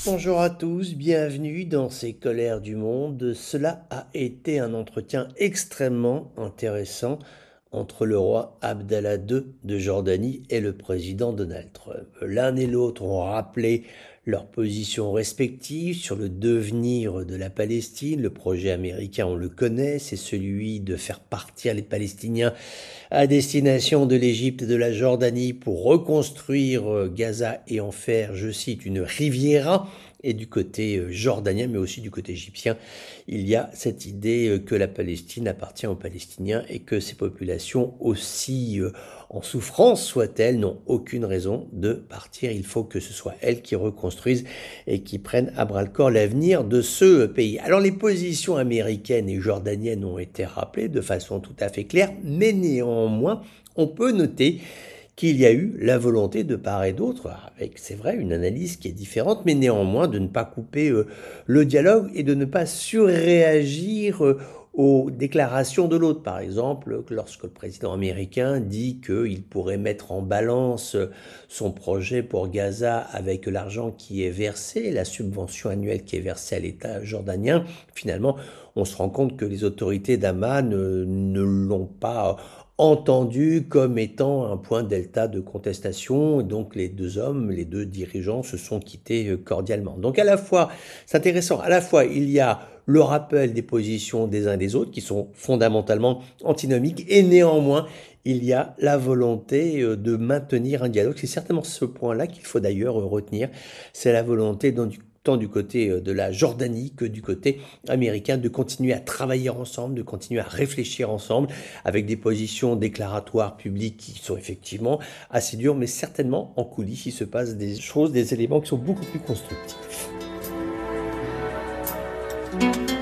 Bonjour à tous, bienvenue dans ces colères du monde. Cela a été un entretien extrêmement intéressant entre le roi Abdallah II de Jordanie et le président Donald Trump. L'un et l'autre ont rappelé leurs positions respectives sur le devenir de la Palestine. Le projet américain, on le connaît, c'est celui de faire partir les Palestiniens à destination de l'Égypte et de la Jordanie pour reconstruire Gaza et en faire, je cite, une riviera. Et du côté jordanien, mais aussi du côté égyptien, il y a cette idée que la Palestine appartient aux Palestiniens et que ces populations, aussi en souffrance soient-elles, n'ont aucune raison de partir. Il faut que ce soit elles qui reconstruisent et qui prennent à bras-le-corps l'avenir de ce pays. Alors les positions américaines et jordaniennes ont été rappelées de façon tout à fait claire, mais néanmoins, on peut noter qu'il y a eu la volonté de part et d'autre, avec, c'est vrai, une analyse qui est différente, mais néanmoins de ne pas couper le dialogue et de ne pas surréagir aux déclarations de l'autre. Par exemple, lorsque le président américain dit qu'il pourrait mettre en balance son projet pour Gaza avec l'argent qui est versé, la subvention annuelle qui est versée à l'État jordanien, finalement, on se rend compte que les autorités d'Amman ne l'ont pas entendu comme étant un point delta de contestation. Et donc les deux hommes, les deux dirigeants se sont quittés cordialement. Donc à la fois, c'est intéressant, à la fois il y a le rappel des positions des uns et des autres qui sont fondamentalement antinomiques et néanmoins il y a la volonté de maintenir un dialogue. C'est certainement ce point-là qu'il faut d'ailleurs retenir. C'est la volonté tant du côté de la Jordanie que du côté américain de continuer à travailler ensemble, de continuer à réfléchir ensemble avec des positions déclaratoires publiques qui sont effectivement assez dures, mais certainement en coulisses il se passe des choses, des éléments qui sont beaucoup plus constructifs.